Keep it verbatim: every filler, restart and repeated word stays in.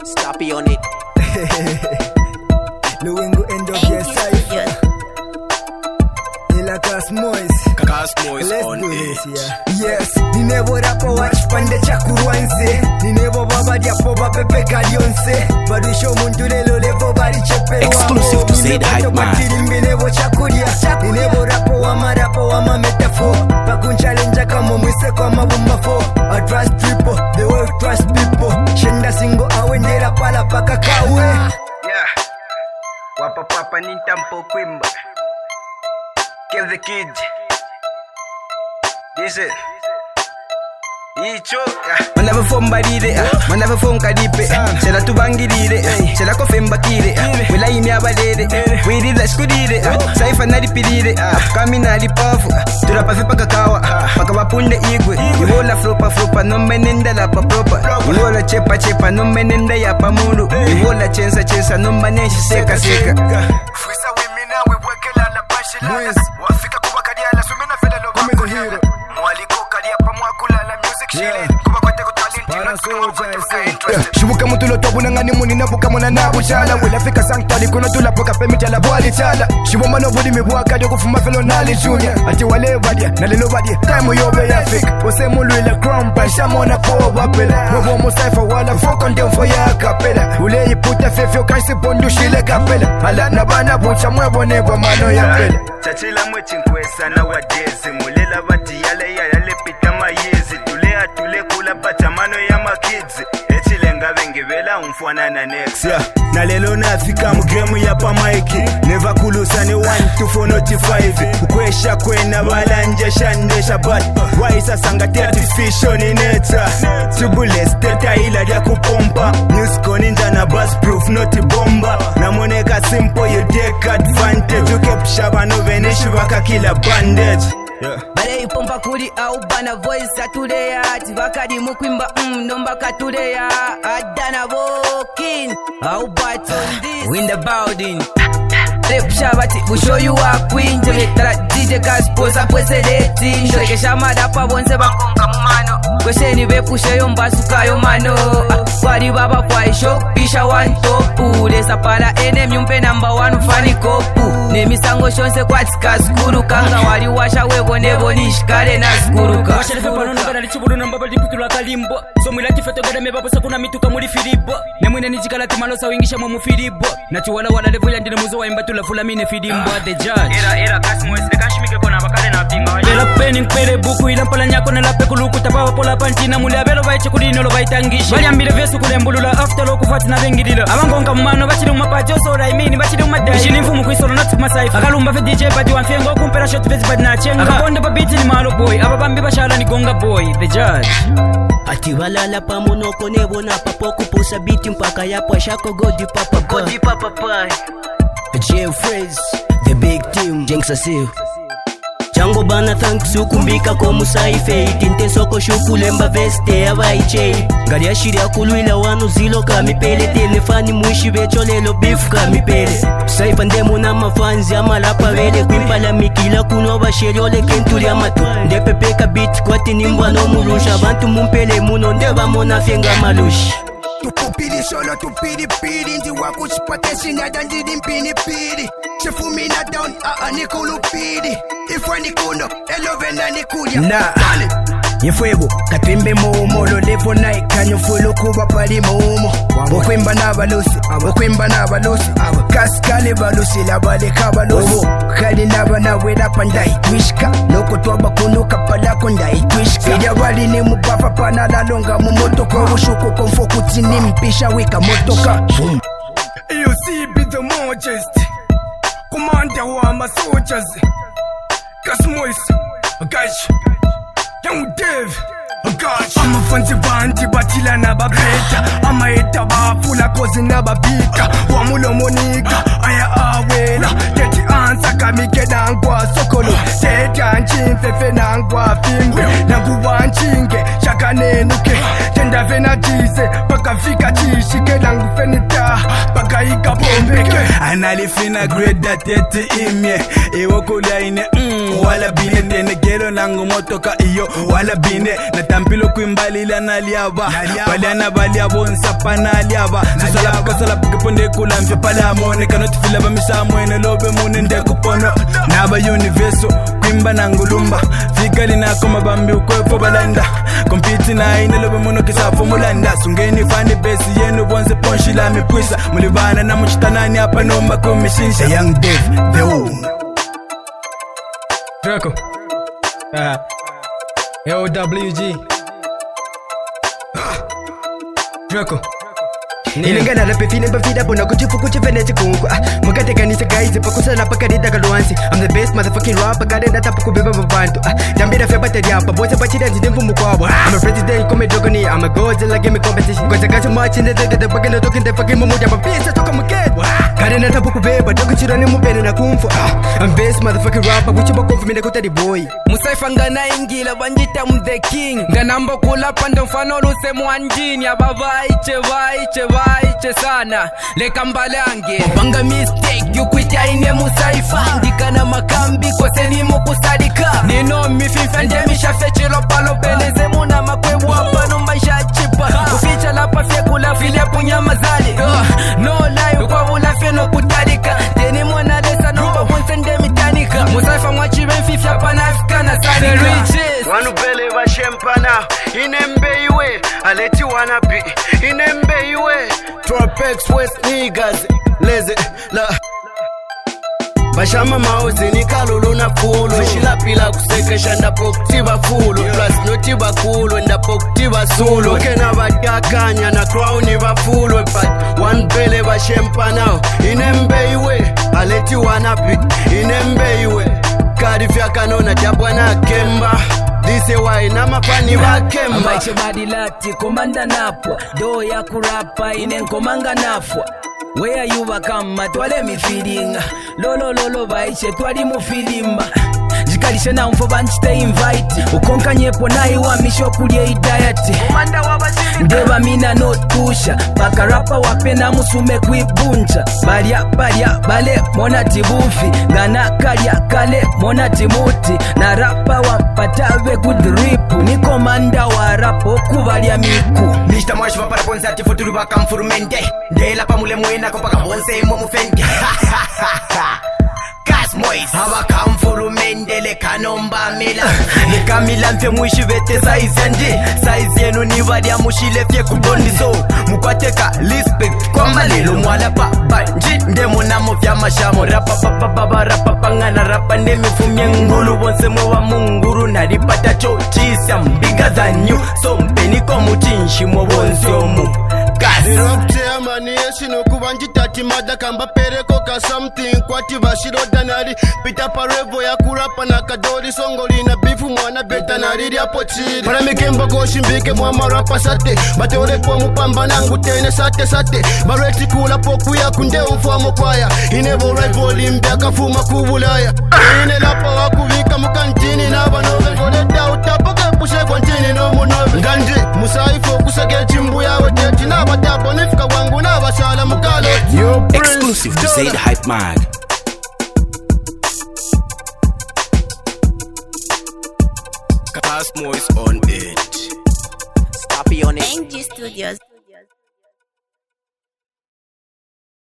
Stoppy on it. Luengo end of your cipher. Ila Cosmois. Cosmois on it. Yeah. Yes, ninevo rapo watch pande cha kuruanze. Ninevo baba diapo bapepe kalionse. Badisho muntu lelo levo bari chepe. Exclusive to say the hype man. Ninevo chakuria. Ninevo rapo wama rapo wama metaphor. Pakun challenge kama mwise kwa mabumafo. I trust people, the world trust people. Shenda singo awendera pala paka kawe. Yeah. Wapa papa nintampo kwimba. Kill the kid. This it. Icho. Manava fomba rire, manava fonka dipe. Sela tubangirire, sela kofemba kire. Wila imi abalere, wiri la skudire. Saifa nari pirire, kami nari pafu. Turapa fipa kakawa, paka wapunde igwe. Iwola flopa flopa, no menenda la pa propa. Iwola chepa chepa, no menenda ya pa muru. Iwola chensa chensa, no maneshi seka seka. Fuisa wimina, we wekela la bashila. Wafika kuwa kadia la sumina fele lo wakudira. Mwaliko kadia pa mwakula la music shile. Kuwa kwa teko talenti. Shubuka mutulo tobu nangani muni nabuka muna nabu chala. Wila fika sanktali kuna tula poka pemi chala buali chala. Shiboma no budi mibuaka diyo kufuma felo nali junior. Ati wale badia, nalilo badia, time yobe ya fik. Ose mulu ila crown pan, shamona poa wapela. Mwobo musaifa wala foko ndem fo ya kapela. Ule iputa fefyo kansi pondu shile kapela. Ala nabana bucha mwebo nebo mano ya pela. Chachila mwechi nkwesa na wadezi. Mulela bati yale ya yale pita mayezi. Tulea tule kula pacha mano ya makids. Echile nga vengi vela umfuana na next. Yeah. Na lelo nafika mgemu ya pa maiki. Neva kulusa ni one two four noti five. Ukwesha kwena balanja shandesha bat. Waisa sanga artificial ni neta. Tubulesi teta ila dia kupompa. Music ninja na bus proof noti bomba. Na moneka simple you take advantage. You keep shaba no venishi waka kila bandage. Yeah. Bale ipompa kuri au bana voice atuleya. Tivakadi mukwimba mm nomba katuleya. Adana vokin au bat on this. Win the bounding. Rep shabati busho you are queen. Jeme tara D J kasposa pwese leti. Shoreke shamada pa bonse bakonga mumano. Kwesheni be pushe yomba suka yomano. Kwari baba kwa isho pisha one topu. Lesa para ene mnyumpe number one fani kopu. Nemi sango shonse kwa tika skuru. Kanga wali washa webo nebo nishikare na skuruka. Washa lefe panono kada lichiburu namba bali putula kalimbo. Somu ilati feto gada mebabo sakuna mituka muli filibo. Nemwine nijikala timalosa wingisha mwamu filibo. Nati wala wala levo ya ndine muzo wa imbatu la fula mine fidimbo at the judge. Era era Cosmois de kanshimike kona bakale na pinga. Bela peni nkpere buku ila mpala nyako na lape kuluku tapawa pola panchina muli abelo baiche kulino lo baitangisha. Bali ambile vesu kulembulula after lo kufati na bengidila. Abangonga mumano bachili umapajo so raimini bachili umadai. Bishini mfumu kuisolo nati kumasaifa. Akalumba fe D J badi wanfengo kumpera shot vezi badi na chenga. Akaponde pa biti ni malo boy. Ababambi bashala ni gonga boy. The judge. Ati walala pa monoko nebo na papo kupusa biti mpaka yapo shako godi papa boy. Godi papa boy. J Freeze, the big team, Jenks Asil. Chango bana thanks ukumbika ko musaife. Itinte soko shukulemba veste abaiche. Ngari ashiri akuluila wanu zilo kamipele. Telefani mwishi vecho lelo beef kamipele. Saifa ndemu na mafanzi amalapa vele. Kwimpala mikila kuno basheri ole kenturi amatu. Ndepepeka beat kwa tinimbwa no murusha. Bantu mumpele muno ndeba mona fenga malushi. Tupupiri solo tupiri piri. Ndi waku chipate sinada ndidi mpini piri. Chefu mina down a a nikulu piri. Ifwa nikuno elove na nikuya. Na Yefuego katembe momo lo levo na ikanyo fulo kuba pali momo. Bokwimba na balusi, bokwimba na balusi. Kaskale balusi la bale kabalusi. Kali na bana wera pandai twishka. Loko toba kunuka pala kondai twishka. Ida wali ni mubafa pana la longa mu motoka. Ushuko konfo kutini mpisha wika motoka. You see be the modest. Commander wa my soldiers. Cosmois, guys. Young Dave, gosh. I'm a fancy banti batila na babeta. I'm a eta bafula kozi na babita. Wamulo monika, aya awela. Teti ansa kamike nangwa sokolo. Teti anchin fefe nangwa fimbe. Nangu wanchinge, akanenuke tenda vena chise pakafika chishike langu fenita pakaika pombeke analifina grade atete imye ewo kulaine mm, wala bine tene gero nangu motoka iyo wala bine natampilo kuimbalila naliaba baliana baliabo nsapa naliaba susala kasala kuponde kulamfye pala amone kanoti fila bamisa mwene lobe mune ndekupono naba universo kwimba nangulumba fikali nakoma bambi ukwefo balanda kompiti na ine lobe muno kisafo mulanda sungeni fani besi yenu bonze ponshi la mipwisa mulibana na mchitanani hapa nomba kumishinsha Young Dave the own Draco uh, L W G Draco Inengana rape fine ba fida bona kuchifu kuchifene chikungu Mugate kanisa guys pakusala pakarida kalwansi I'm the best motherfucking rapper kare ndata pakubeba babantu Dambira fe bateri apa boze bachida ndimvu mukwabo I'm a president come drogoni I'm a Godzilla give me competition Cause I got so much in the day the fucking talking the fucking muja babisa toka muket Kare ndata pakubeba dogo chirani mubene na kumfu I'm best motherfucking rapper wichiba kumfu mine kutari boy Musaifa ngana ingila banjita I'm the king Nganambo kula pando mfano luse mwanjini Ababaiche vaiche vaiche Iche sana leka mbalange Wanga mistake yukwita ine musaifa Ndikana makambi kwa seni mukusadika Nino mififa ndemisha fechilo palo peneze muna makwebu wapano maisha chipa Kuficha lapa fyekula file punya mazali uh, No lie kwa vula feno kutarika Teni mwana lesa nomba bonse ndemitanika Musaifa mwachibe mfifya panafika na sadika Wanu bele wa shempana Inembe iwe Aleti wanabi Inembe iwe Tropex West niggas Leze la Bashama mauzi ni kalulu na fulu Shila pila kuseke shanda poktiba fulu Plus notiba kulu nda poktiba sulu Kena badakanya na crowni ba fulu But one bele ba shempa now Inembe iwe Aleti wanabi Inembe iwe Kari fya kanona jabwa na kemba Dise wa ina mapani wa kemba Amaiche badilati komanda napwa Do ya kurapa ine nkomanga nafwa Where you wakama twale mifilinga Lolo lolo baiche twali mufilimba Jikalishe na mfo banchite invite Ukonka nyepo na iwa misho kulie idayati Ndeba mina no tusha Paka rapa wape na musume kuibuncha Balia balia bale mona tibufi Gana kalia kale mona timuti Na rapa wapatawe good ripu Ni komanda wa rapo kuvalia miku Mishta mwashi wapara ponza tifuturu baka mfurumende Ndela pa mule mwena kupaka bonse imo mufende Mois Hawaka mfurumende leka nomba mila Leka mila mfe mwishi vete saizi andi Saizi yenu ni wadia mushile fye kubondi so Mukwateka respect kwa malilo mwala pa banji Ndemu na mufya mashamo Rapa papa baba rapa pangana Rapa ndemi fumye ngulu Wonse mwa munguru Naripata chochisi I'm bigger than you So mpeni komu chinshi mwa wonse omu Nirokte amani yesi no kubanji tati mada kamba pereko ka something Kwati bashiro danari Pita parevo ya kurapa na kadori Songoli na bifu mwana beta na riri hapo chiri Para mikemba goshi mbike mwa marapa sate Bateore kwa mupamba nangu tene sate sate Bareti kula poku ya kunde umfamo kwaya Inevo rival imbia kafuma kubulaya Ine lapa wakuvika mukantini na banove Kode dauta poke pushe kwa ntini no munove Nganje musaifo kusage chimbu ya weteti na batabo nifika wangu na bashala mukalo Exclusive to Say the Hype Mag. Cosmo is on it. Stop on it. N G Studios.